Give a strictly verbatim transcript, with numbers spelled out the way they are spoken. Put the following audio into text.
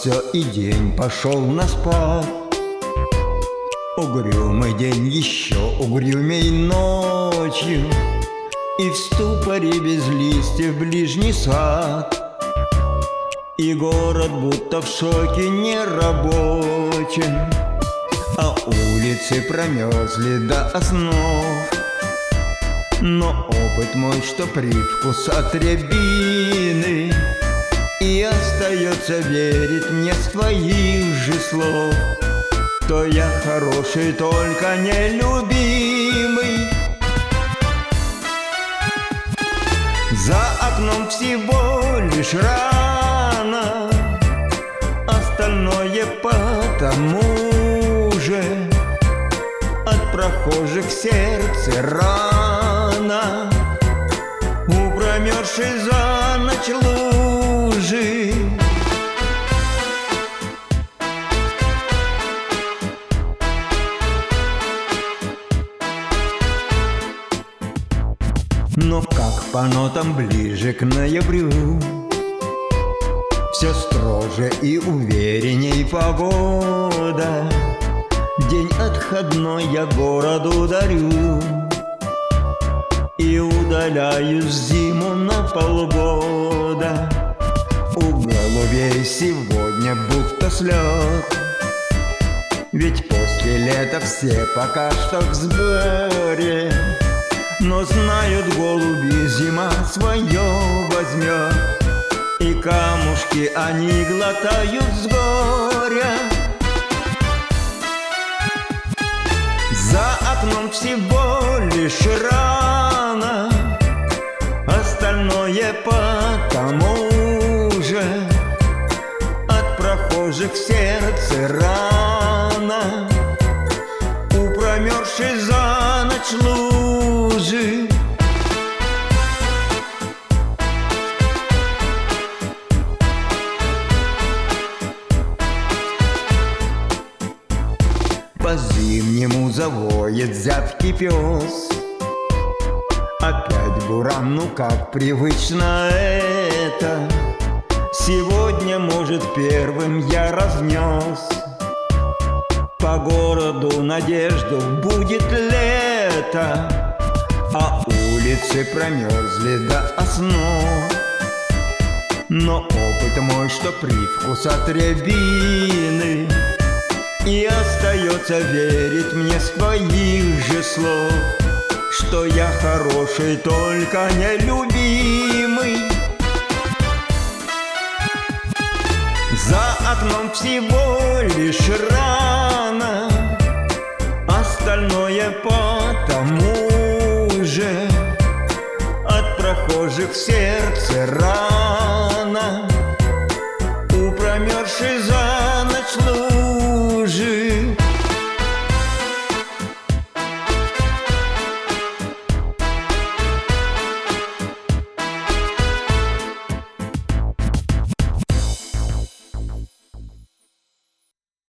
все, и день пошел на спад. Угрюмый день еще угрюмей ночью, и в ступоре без листьев ближний сад. И город будто в шоке нерабочим, а улицы промерзли до основ. Но опыт мой, что привкус от рябины, и остается верить мне с твоих же слов, что я хороший, только нелюбимый. За окном всего лишь рано, остальное потому же. От прохожих сердце рано, у промерзшей за ночь лужи. Но как по нотам ближе к ноябрю, все строже и уверенней погода. День отходной я городу дарю и удаляюсь в зиму на полгода. У голубей сегодня будто слет, ведь после лета все пока что в сборе. Но знают голуби, зима свое возьмет, и камушки они глотают с горя. За окном всего лишь рано, остальное потому же. От прохожих сердце рано, у промерзшей за ночь лужи. По-зимнему завоет зябкий пес, опять буран, ну как привычно это. Сегодня, может, первым я разнес по городу надежду, будет лето, а улицы промерзли до основ. Но опыт мой, что привкус от рябины, и остается верить мне с твоих же слов, что я хороший, только нелюбимый. За окном всего лишь рано, остальное потому же. От прохожих сердце рано, у промерзшей за